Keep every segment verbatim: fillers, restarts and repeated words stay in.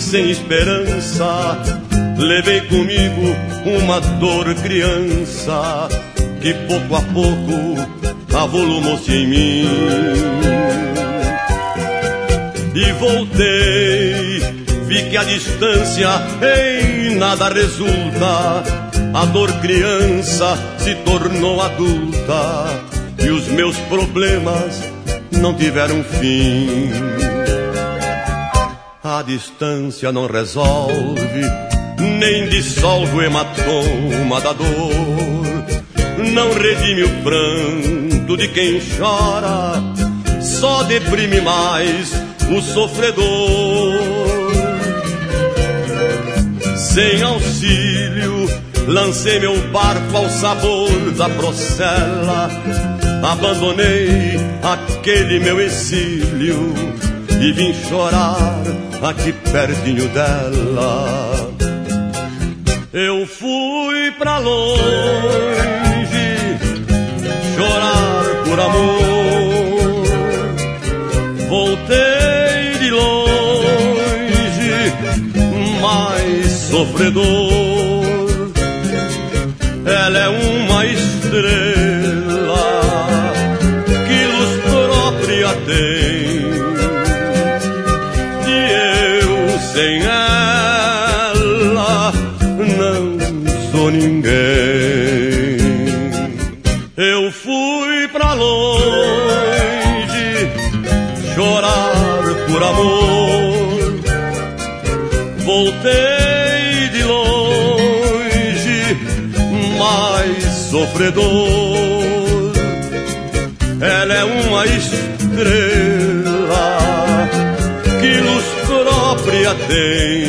sem esperança, levei comigo uma dor criança que pouco a pouco avolumou-se em mim. E voltei, vi que a distância em nada resulta. A dor criança se tornou adulta e os meus problemas não tiveram fim. A distância não resolve, nem dissolve o hematoma da dor. Não redime o pranto de quem chora, só deprime mais o sofredor. Sem auxílio, lancei meu barco ao sabor da procela. Abandonei aquele meu exílio e vim chorar aqui pertinho dela. Eu fui pra longe chorar por amor, voltei de longe mais sofredor. Ela é uma estrela que luz própria tem, e eu sem ela não sou ninguém. Eu fui pra longe chorar por amor, voltei de longe mais sofredor. Ela é uma estrela que luz própria tem,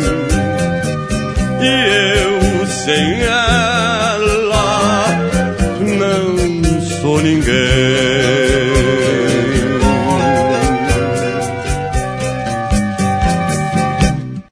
e eu sem ela não sou ninguém.